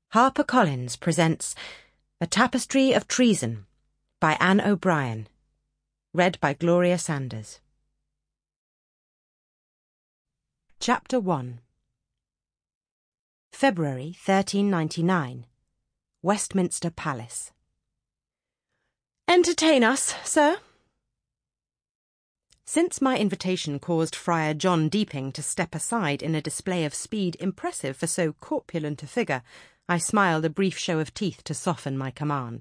HarperCollins presents A Tapestry of Treason by Anne O'Brien. Read by Gloria Sanders. Chapter 1. February 1399. Westminster Palace. Entertain us, sir. Since my invitation caused Friar John Deeping to step aside in a display of speed impressive for so corpulent a figure, I smiled a brief show of teeth to soften my command.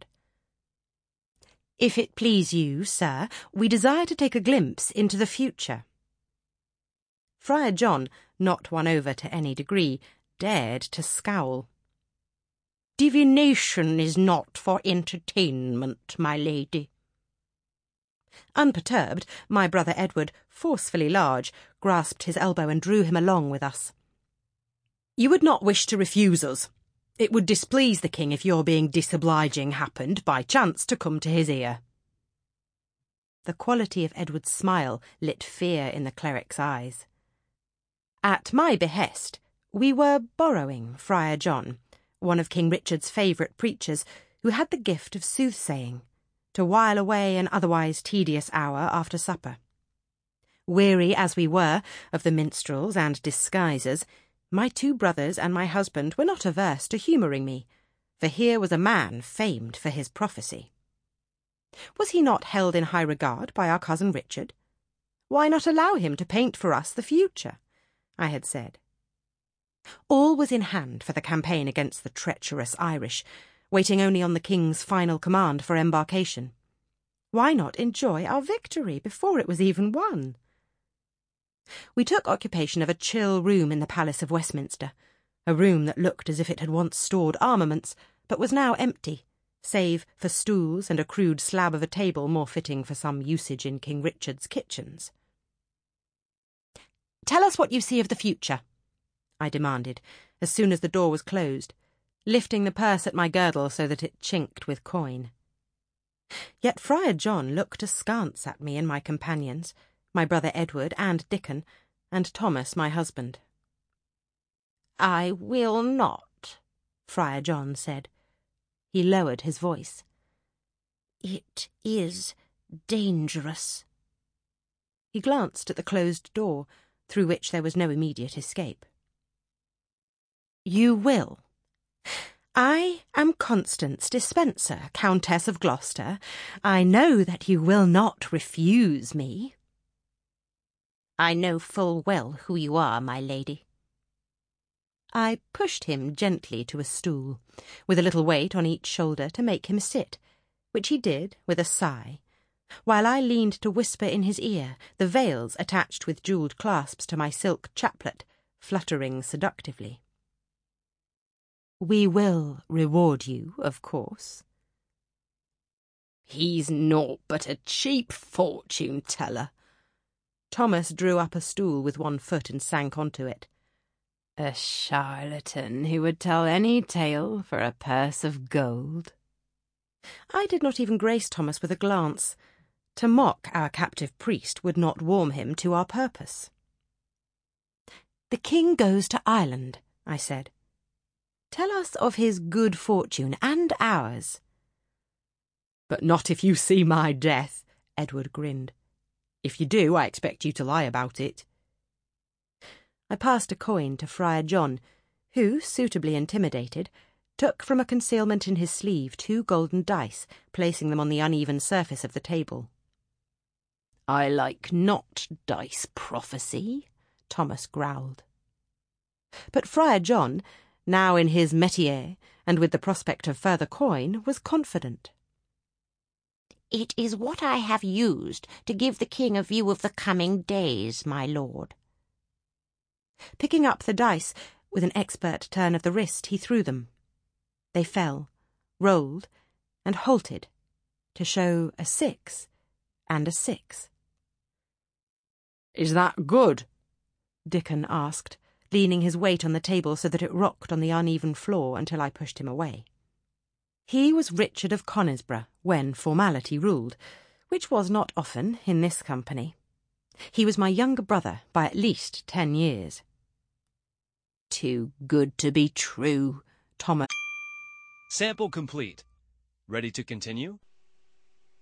If it please you, sir, we desire to take a glimpse into the future. Friar John, not won over to any degree, dared to scowl. Divination is not for entertainment, my lady. Unperturbed, my brother Edward, forcefully large, grasped his elbow and drew him along with us. You would not wish to refuse us. It would displease the king if your being disobliging happened, by chance, to come to his ear. The quality of Edward's smile lit fear in the cleric's eyes. At my behest, we were borrowing Friar John, one of King Richard's favourite preachers, who had the gift of soothsaying, to while away an otherwise tedious hour after supper. Weary as we were of the minstrels and disguisers, my two brothers and my husband were not averse to humouring me, for here was a man famed for his prophecy. Was he not held in high regard by our cousin Richard? Why not allow him to paint for us the future? I had said. All was in hand for the campaign against the treacherous Irish, waiting only on the king's final command for embarkation. Why not enjoy our victory before it was even won? We took occupation of a chill room in the Palace of Westminster, a room that looked as if it had once stored armaments, but was now empty, save for stools and a crude slab of a table more fitting for some usage in King Richard's kitchens. Tell us what you see of the future, I demanded, as soon as the door was closed, lifting the purse at my girdle so that it chinked with coin. Yet Friar John looked askance at me and my companions, my brother Edward and Dickon, and Thomas, my husband. I will not, Friar John said. He lowered his voice. It is dangerous. He glanced at the closed door, through which there was no immediate escape. You will. I am Constance Dispenser, Countess of Gloucester. I know that you will not refuse me. I know full well who you are, my lady. I pushed him gently to a stool, with a little weight on each shoulder to make him sit, which he did with a sigh, while I leaned to whisper in his ear, the veils attached with jewelled clasps to my silk chaplet fluttering seductively. We will reward you, of course. He's naught but a cheap fortune-teller. Thomas drew up a stool with one foot and sank onto it. A charlatan who would tell any tale for a purse of gold. I did not even grace Thomas with a glance. To mock our captive priest would not warm him to our purpose. The king goes to Ireland, I said. Tell us of his good fortune and ours. But not if you see my death, Edward grinned. If you do, I expect you to lie about it. I passed a coin to Friar John, who, suitably intimidated, took from a concealment in his sleeve 2 golden dice, placing them on the uneven surface of the table. I like not dice prophecy, Thomas growled. But Friar John, now in his métier, and with the prospect of further coin, was confident. It is what I have used to give the king a view of the coming days, my lord. Picking up the dice, with an expert turn of the wrist, he threw them. They fell, rolled, and halted, to show a 6 and a 6. Is that good? Dickon asked, leaning his weight on the table so that it rocked on the uneven floor until I pushed him away. He was Richard of Conisbrough, when formality ruled, which was not often in this company. He was my younger brother by at least 10 years. Too good to be true, Thomas Sample complete. Ready to continue?